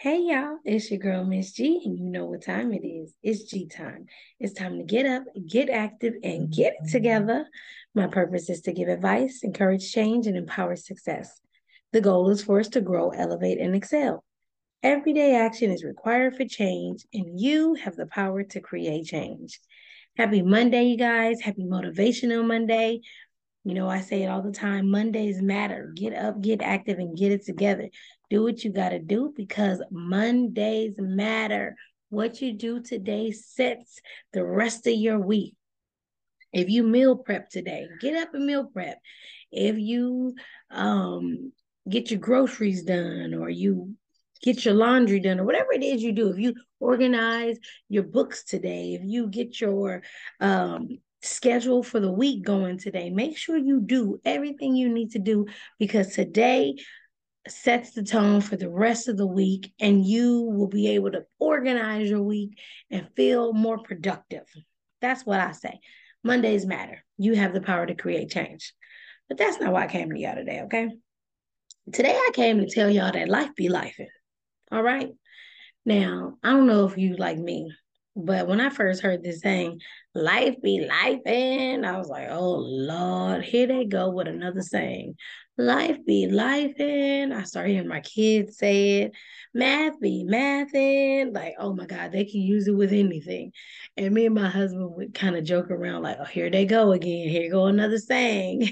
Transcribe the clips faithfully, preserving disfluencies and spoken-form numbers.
Hey y'all, it's your girl Miss G, and you know what time it is. It's G time. It's time to get up, get active, and get it together. My purpose is to give advice, encourage change, and empower success. The goal is for us to grow, elevate, and excel. Everyday action is required for change, and you have the power to create change. Happy Monday, you guys. Happy Motivational Monday. You know, I say it all the time. Mondays matter. Get up, get active, and get it together. Do what you got to do because Mondays matter. What you do today sets the rest of your week. If you meal prep today, get up and meal prep. If you um, get your groceries done or you get your laundry done or whatever it is you do, if you organize your books today, if you get your um, schedule for the week going today, make sure you do everything you need to do because today sets the tone for the rest of the week and you will be able to organize your week and feel more productive. That's what I say. Mondays matter. You have the power to create change. But that's not why I came to y'all today, okay? Today I came to tell y'all that life be lifing. All right. Now, I don't know if you like me, but when I first heard this saying, life be lifing, I was like, oh Lord, here they go with another saying. Life be lifing. I started hearing my kids say it. Math be mathin'. Like, oh my God, they can use it with anything. And me and my husband would kind of joke around, like, oh, here they go again. Here go another saying.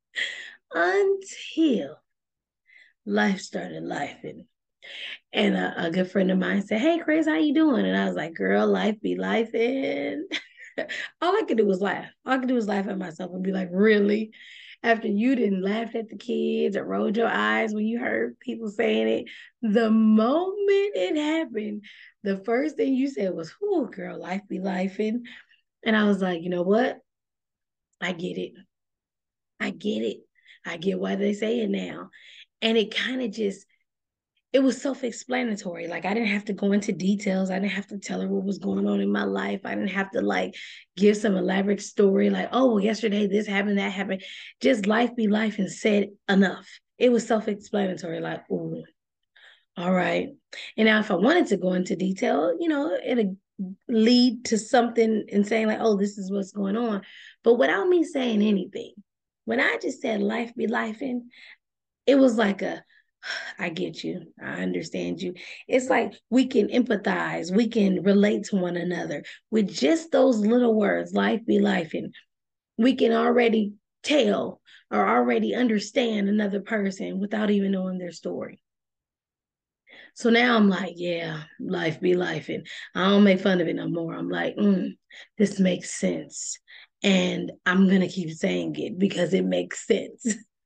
Until life started lifing. And a, a good friend of mine said, hey, Chris, how you doing? And I was like, girl, life be life. And all I could do was laugh. All I could do was laugh at myself and be like, really? After you didn't laugh at the kids or rolled your eyes when you heard people saying it, the moment it happened, the first thing you said was, oh, girl, life be life. And, and I was like, you know what? I get it. I get it. I get why they say it now. And it kind of just, it was self-explanatory. Like I didn't have to go into details. I didn't have to tell her what was going on in my life. I didn't have to like give some elaborate story like, oh, well, yesterday this happened, that happened. Just life be life and said enough. It was self-explanatory, like, oh, all right. And now if I wanted to go into detail, you know, it'd lead to something and saying like, oh, this is what's going on. But without me saying anything, when I just said life be life in, it was like a, I get you. I understand you. It's like we can empathize, we can relate to one another with just those little words, life be life. And we can already tell or already understand another person without even knowing their story. So now I'm like, yeah, life be life. And I don't make fun of it no more. I'm like, mm, this makes sense. And I'm going to keep saying it because it makes sense.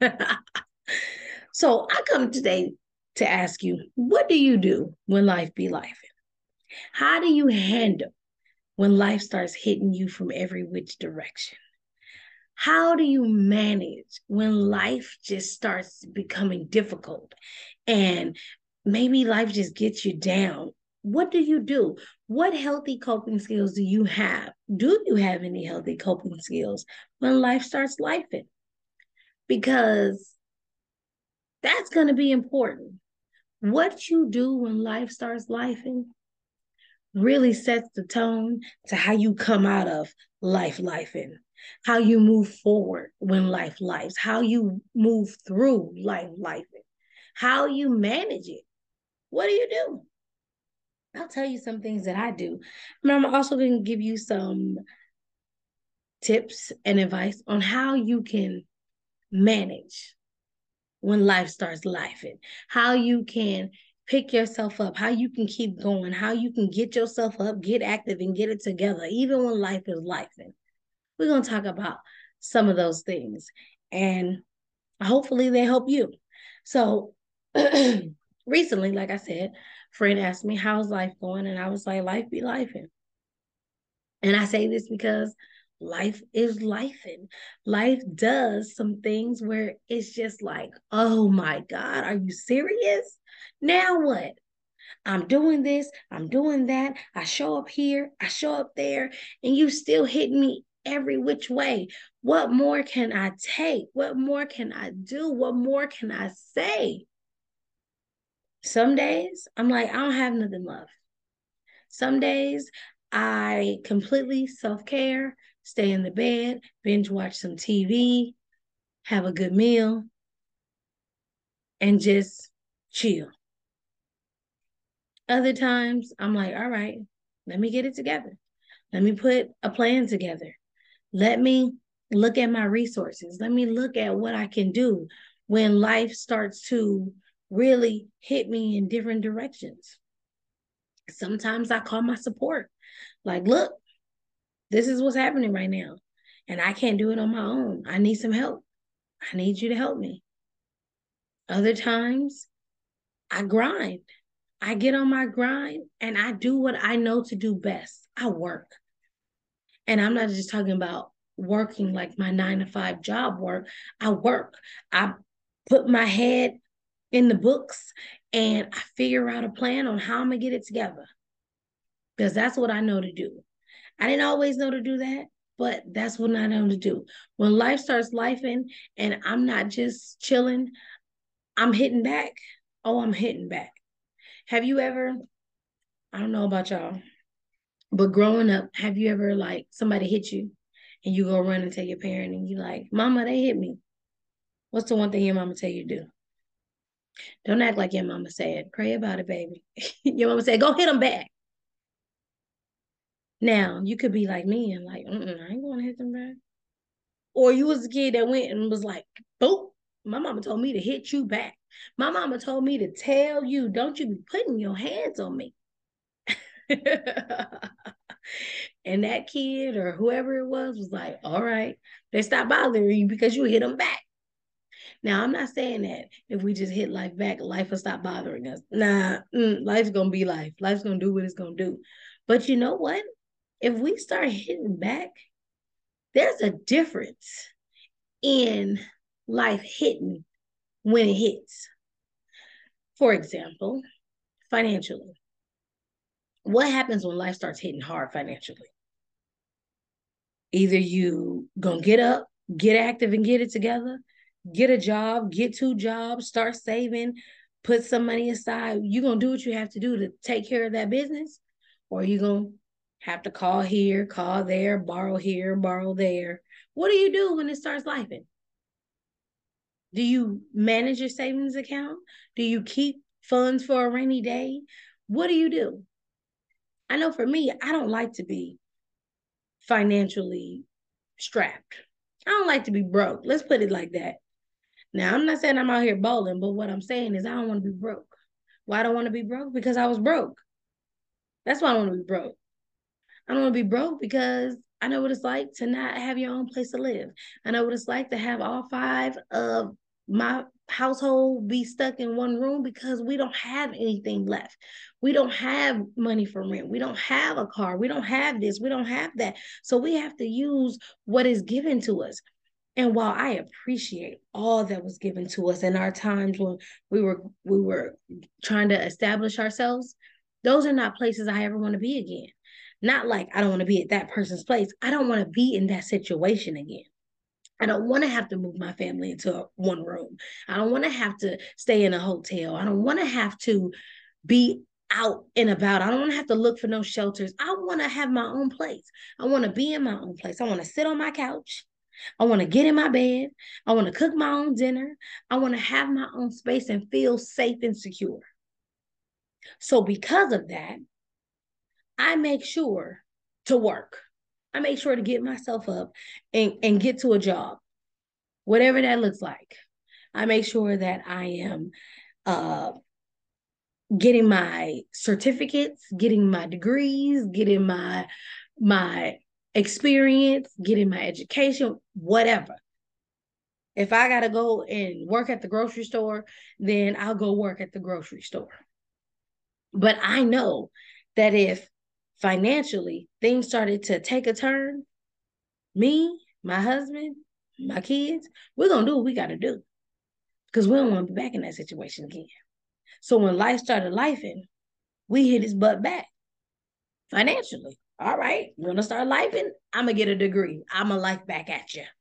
So I come today to ask you, what do you do when life be life? How do you handle when life starts hitting you from every which direction? How do you manage when life just starts becoming difficult and maybe life just gets you down? What do you do? What healthy coping skills do you have? Do you have any healthy coping skills when life starts lifing? Because that's going to be important. What you do when life starts lifing really sets the tone to how you come out of life lifing, how you move forward when life lives, how you move through life lifing, how you manage it. What do you do? I'll tell you some things that I do. And I'm also going to give you some tips and advice on how you can manage when life starts lifing, how you can pick yourself up, how you can keep going, how you can get yourself up, get active, and get it together, even when life is lifing. We're going to talk about some of those things, and hopefully they help you. So, recently, like I said, friend asked me, how's life going? And I was like, life be lifing. And I say this because life is life and life does some things where it's just like, oh my God, are you serious? Now what? I'm doing this, I'm doing that. I show up here, I show up there, and you still hit me every which way. What more can I take? What more can I do? What more can I say? Some days I'm like, I don't have nothing left. Some days I completely self-care, stay in the bed, binge watch some T V, have a good meal, and just chill. Other times I'm like, all right, let me get it together. Let me put a plan together. Let me look at my resources. Let me look at what I can do when life starts to really hit me in different directions. Sometimes I call my support. Like, look, this is what's happening right now. And I can't do it on my own. I need some help. I need you to help me. Other times I grind. I get on my grind and I do what I know to do best. I work. And I'm not just talking about working like my nine to five job work. I work. I put my head in the books and I figure out a plan on how I'm going to get it together. Because that's what I know to do. I didn't always know to do that, but that's what I know to do. When life starts lifing and I'm not just chilling, I'm hitting back. Oh, I'm hitting back. Have you ever, I don't know about y'all, but growing up, have you ever like somebody hit you and you go run and tell your parent and you like, Mama, they hit me. What's the one thing your mama tell you to do? Don't act like your mama said. Pray about it, baby. Your mama said, go hit them back. Now, you could be like me and like, Mm-mm, I ain't going to hit them back. Or you was a kid that went and was like, boom, my mama told me to hit you back. My mama told me to tell you, don't you be putting your hands on me. And that kid or whoever it was was like, all right, they stop bothering you because you hit them back. Now, I'm not saying that if we just hit life back, life will stop bothering us. Nah, mm, life's going to be life. Life's going to do what it's going to do. But you know what? If we start hitting back, there's a difference in life hitting when it hits. For example, financially. What happens when life starts hitting hard financially? Either you gonna get up, get active and get it together, get a job, get two jobs, start saving, put some money aside. You're gonna do what you have to do to take care of that business, or you gonna have to call here, call there, borrow here, borrow there. What do you do when it starts lifing? Do you manage your savings account? Do you keep funds for a rainy day? What do you do? I know for me, I don't like to be financially strapped. I don't like to be broke. Let's put it like that. Now, I'm not saying I'm out here balling, but what I'm saying is I don't want to be broke. Why I don't want to be broke? Because I was broke. That's why I don't want to be broke. I don't want to be broke because I know what it's like to not have your own place to live. I know what it's like to have all five of my household be stuck in one room because we don't have anything left. We don't have money for rent. We don't have a car. We don't have this. We don't have that. So we have to use what is given to us. And while I appreciate all that was given to us in our times when we were we were trying to establish ourselves, those are not places I ever want to be again. Not like I don't want to be at that person's place. I don't want to be in that situation again. I don't want to have to move my family into one room. I don't want to have to stay in a hotel. I don't want to have to be out and about. I don't want to have to look for no shelters. I want to have my own place. I want to be in my own place. I want to sit on my couch. I want to get in my bed. I want to cook my own dinner. I want to have my own space and feel safe and secure. So because of that, I make sure to work. I make sure to get myself up and, and get to a job, whatever that looks like. I make sure that I am uh, getting my certificates, getting my degrees, getting my my experience, getting my education, whatever. If I got to go and work at the grocery store, then I'll go work at the grocery store. But I know that if financially things started to take a turn, me, my husband, my kids, we're going to do what we got to do because we don't want to be back in that situation again. So when life started lifing, we hit his butt back financially. All right, you want to start lifing? I'm going to get a degree. I'm going to life back at you.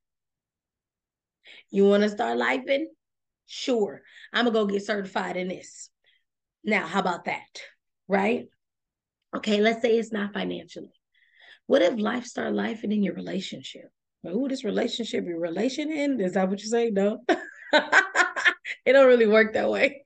You want to start lifing? Sure. I'm going to go get certified in this. Now, how about that? Right? Okay, let's say it's not financially. What if life start life in your relationship? Oh, this relationship, your relation in? Is that what you say? No. It don't really work that way.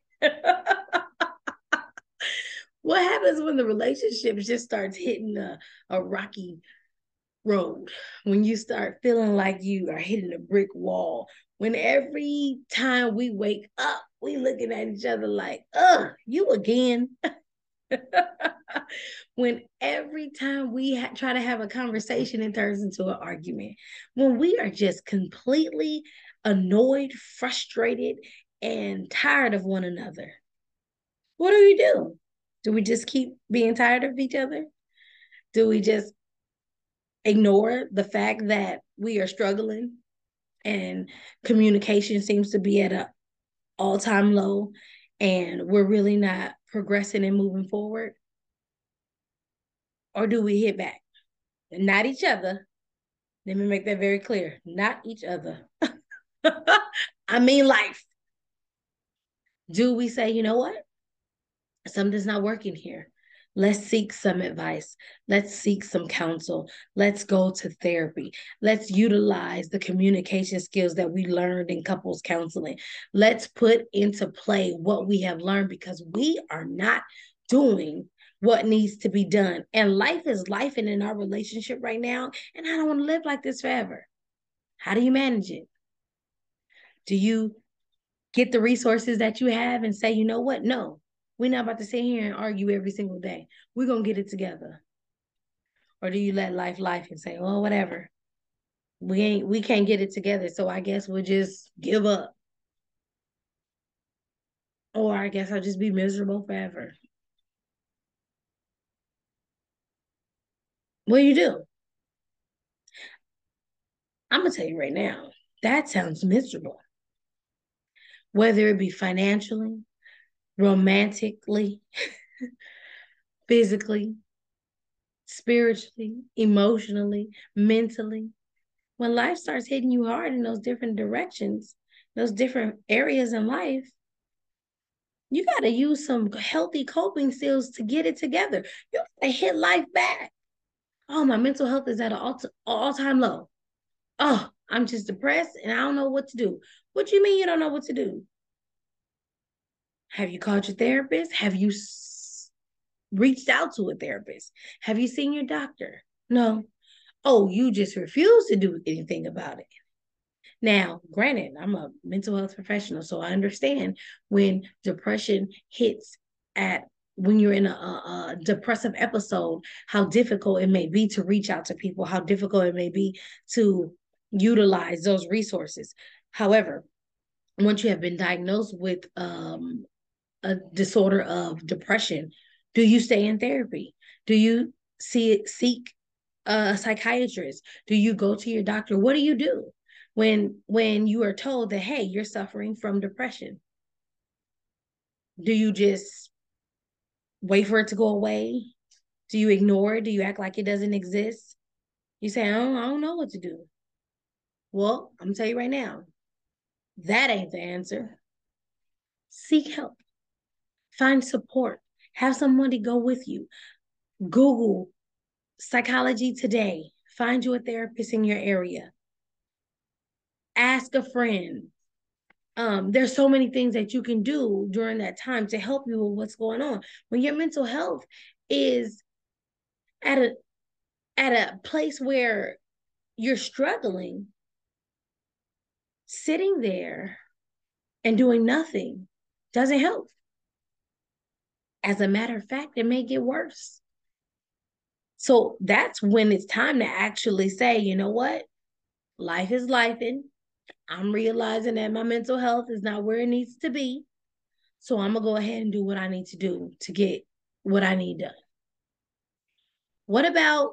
What happens when the relationship just starts hitting a, a rocky road? When you start feeling like you are hitting a brick wall? When every time we wake up, we looking at each other like, ugh, you again. When every time we ha- try to have a conversation, it turns into an argument. When we are just completely annoyed, frustrated, and tired of one another, what do we do? Do we just keep being tired of each other? Do we just ignore the fact that we are struggling and communication seems to be at an all-time low and we're really not progressing and moving forward? Or do we hit back? Not each other. Let me make that very clear. Not each other. I mean life. Do we say, you know what? Something's not working here. Let's seek some advice. Let's seek some counsel. Let's go to therapy. Let's utilize the communication skills that we learned in couples counseling. Let's put into play what we have learned because we are not doing what needs to be done. And life is life and in our relationship right now. And I don't want to live like this forever. How do you manage it? Do you get the resources that you have and say, you know what? No, we're not about to sit here and argue every single day. We're going to get it together. Or do you let life life and say, well, whatever. We ain't we can't get it together. So I guess we'll just give up. Or I guess I'll just be miserable forever. What do you do? I'm gonna tell you right now, that sounds miserable. Whether it be financially, romantically, physically, spiritually, emotionally, mentally. When life starts hitting you hard in those different directions, those different areas in life, you got to use some healthy coping skills to get it together. You got to hit life back. Oh, my mental health is at an all, all time low. Oh, I'm just depressed and I don't know what to do. What do you mean you don't know what to do? Have you called your therapist? Have you s- reached out to a therapist? Have you seen your doctor? No. Oh, you just refuse to do anything about it. Now, granted, I'm a mental health professional, so I understand when depression hits at when you're in a, a, a depressive episode, how difficult it may be to reach out to people, how difficult it may be to utilize those resources. However, once you have been diagnosed with um, a disorder of depression, do you stay in therapy? Do you see seek a psychiatrist? Do you go to your doctor? What do you do when when you are told that, hey, you're suffering from depression? Do you just wait for it to go away? Do you ignore it? Do you act like it doesn't exist? You say, I don't, I don't know what to do. Well, I'm gonna tell you right now, that ain't the answer. Seek help. Find support. Have somebody go with you. Google psychology today. Find you a therapist in your area. Ask a friend. Um, there's so many things that you can do during that time to help you with what's going on. When your mental health is at a at a place where you're struggling, sitting there and doing nothing doesn't help. As a matter of fact, it may get worse. So that's when it's time to actually say, you know what? Life is life, and I'm realizing that my mental health is not where it needs to be. So I'm going to go ahead and do what I need to do to get what I need done. What about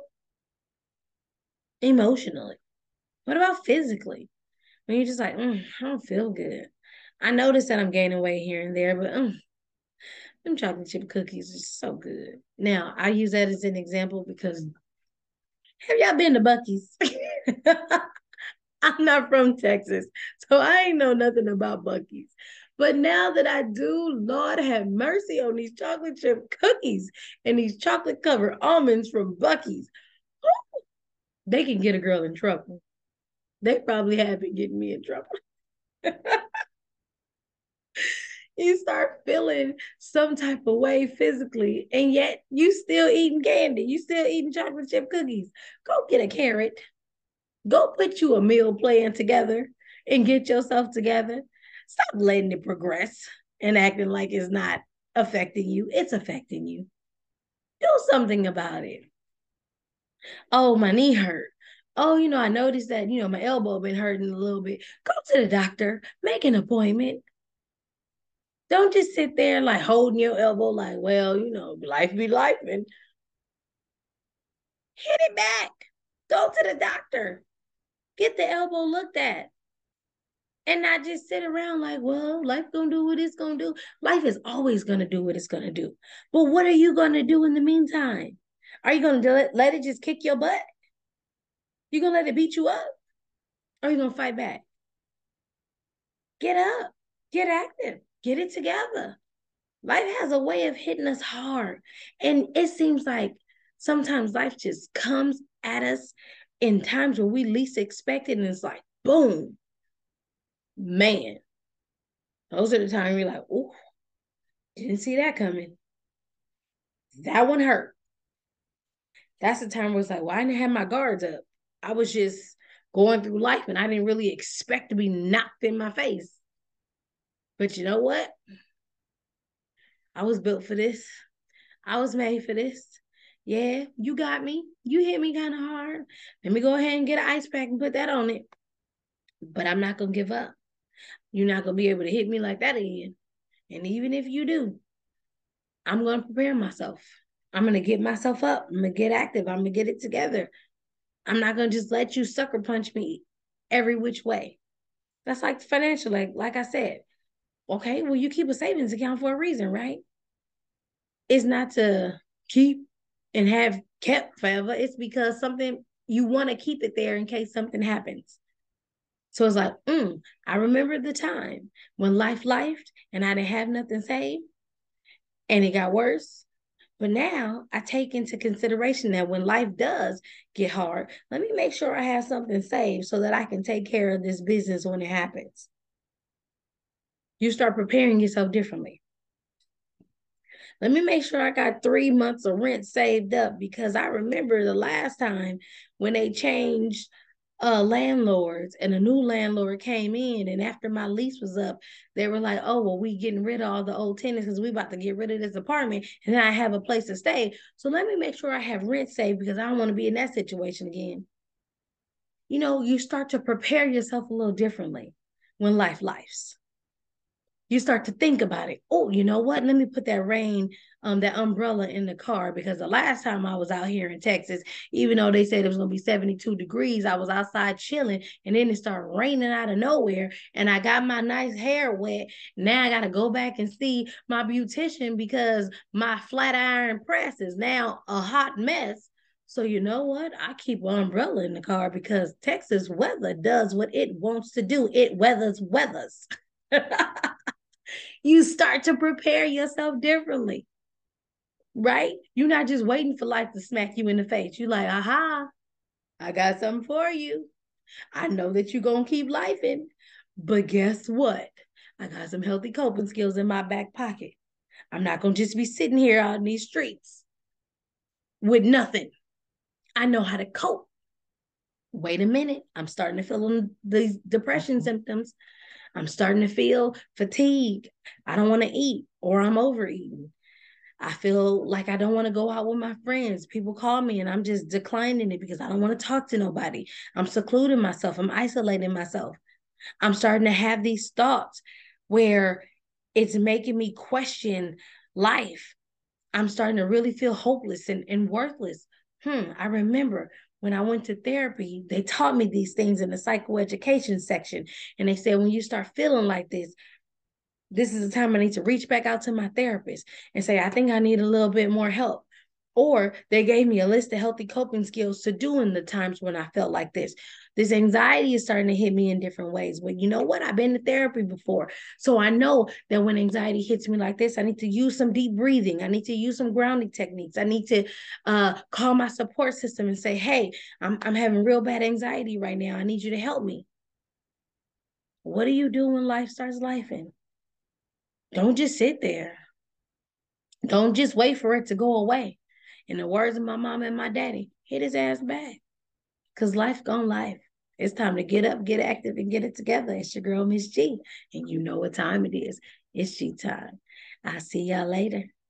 emotionally? What about physically? When you're just like, mm, I don't feel good. I noticed that I'm gaining weight here and there, but mm, them chocolate chip cookies are so good. Now, I use that as an example because have y'all been to Buc-ee's? I'm not from Texas, so I ain't know nothing about Buc-ee's. But now that I do, Lord have mercy on these chocolate chip cookies and these chocolate covered almonds from Buc-ee's. They can get a girl in trouble. They probably have been getting me in trouble. You start feeling some type of way physically, and yet you still eating candy. You still eating chocolate chip cookies. Go get a carrot. Go put you a meal plan together and get yourself together. Stop letting it progress and acting like it's not affecting you. It's affecting you. Do something about it. Oh, my knee hurt. Oh, you know, I noticed that, you know, my elbow been hurting a little bit. Go to the doctor. Make an appointment. Don't just sit there like holding your elbow like, well, you know, life be life, and hit it back. Go to the doctor. Get the elbow looked at. And not just sit around like, well, life gonna do what it's gonna do. Life is always gonna do what it's gonna do. But what are you gonna do in the meantime? Are you gonna do it, let it just kick your butt? You gonna let it beat you up? Or are you gonna fight back? Get up, get active, get it together. Life has a way of hitting us hard. And it seems like sometimes life just comes at us in times where we least expect it, and it's like, boom. Man, those are the times you're like, ooh, didn't see that coming. That one hurt. That's the time where it's like, well, I didn't have my guards up. I was just going through life and I didn't really expect to be knocked in my face. But you know what? I was built for this. I was made for this. Yeah, you got me. You hit me kind of hard. Let me go ahead and get an ice pack and put that on it. But I'm not going to give up. You're not going to be able to hit me like that again. And even if you do, I'm going to prepare myself. I'm going to get myself up. I'm going to get active. I'm going to get it together. I'm not going to just let you sucker punch me every which way. That's like financial, like, like I said. Okay, well, you keep a savings account for a reason, right? It's not to keep and have kept forever. It's because something, you want to keep it there in case something happens. So it's like, mm, I remember the time when life lifed and I didn't have nothing saved and it got worse. But now I take into consideration that when life does get hard, let me make sure I have something saved so that I can take care of this business when it happens. You start preparing yourself differently. Let me make sure I got three months of rent saved up, because I remember the last time when they changed uh, landlords and a new landlord came in, and after my lease was up, they were like, oh, well, we getting rid of all the old tenants because we about to get rid of this apartment and then I have a place to stay. So let me make sure I have rent saved because I don't want to be in that situation again. You know, you start to prepare yourself a little differently when life lifes. You start to think about it. Oh, you know what? Let me put that rain, um, that umbrella in the car, because the last time I was out here in Texas, even though they said it was gonna be seventy-two degrees, I was outside chilling, and then it started raining out of nowhere, and I got my nice hair wet. Now I gotta go back and see my beautician because my flat iron press is now a hot mess. So you know what? I keep an umbrella in the car because Texas weather does what it wants to do. It weathers weathers. You start to prepare yourself differently, right? You're not just waiting for life to smack you in the face. You're like, aha, I got something for you. I know that you're going to keep lifing, but guess what? I got some healthy coping skills in my back pocket. I'm not going to just be sitting here out in these streets with nothing. I know how to cope. Wait a minute. I'm starting to feel these depression symptoms. I'm starting to feel fatigue. I don't want to eat, or I'm overeating. I feel like I don't want to go out with my friends. People call me and I'm just declining it because I don't want to talk to nobody. I'm secluding myself. I'm isolating myself. I'm starting to have these thoughts where it's making me question life. I'm starting to really feel hopeless and, and worthless. Hmm, I remember when I went to therapy, they taught me these things in the psychoeducation section. And they said, when you start feeling like this, this is the time I need to reach back out to my therapist and say, I think I need a little bit more help. Or they gave me a list of healthy coping skills to do in the times when I felt like this. This anxiety is starting to hit me in different ways. But you know what? I've been to therapy before. So I know that when anxiety hits me like this, I need to use some deep breathing. I need to use some grounding techniques. I need to uh, call my support system and say, hey, I'm, I'm having real bad anxiety right now. I need you to help me. What do you do when life starts lifing? Don't just sit there. Don't just wait for it to go away. In the words of my mom and my daddy, hit his ass back. Because life gone life. It's time to get up, get active, and get it together. It's your girl, Miss G. And you know what time it is. It's G time. I'll see y'all later.